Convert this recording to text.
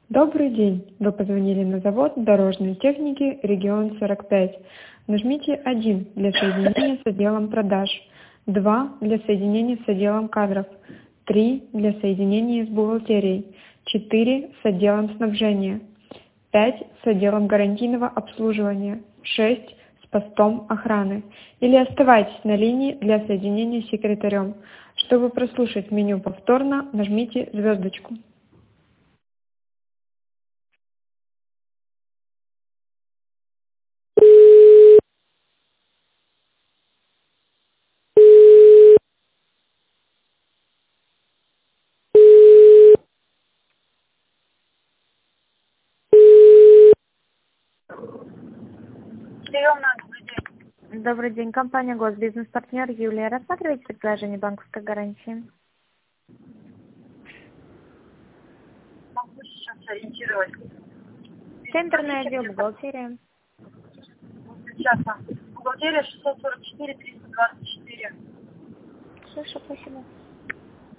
Добрый день! Вы позвонили на завод дорожной техники регион 45. Нажмите 1 для соединения с отделом продаж, 2 для соединения с отделом кадров, 3 для соединения с бухгалтерией, 4 с отделом снабжения, 5 с отделом гарантийного обслуживания, 6 с постом охраны. Или оставайтесь на линии для соединения с секретарем. Чтобы прослушать меню повторно, нажмите звездочку. Приемная, добрый день. Добрый день, компания Госбизнес-партнер Юлия. Рассматриваете предложение банковской гарантии? Могу сейчас ориентировать. Центрный отдел бухгалтерия. Сейчас. Бухгалтерия 644 324. Слышу, спасибо.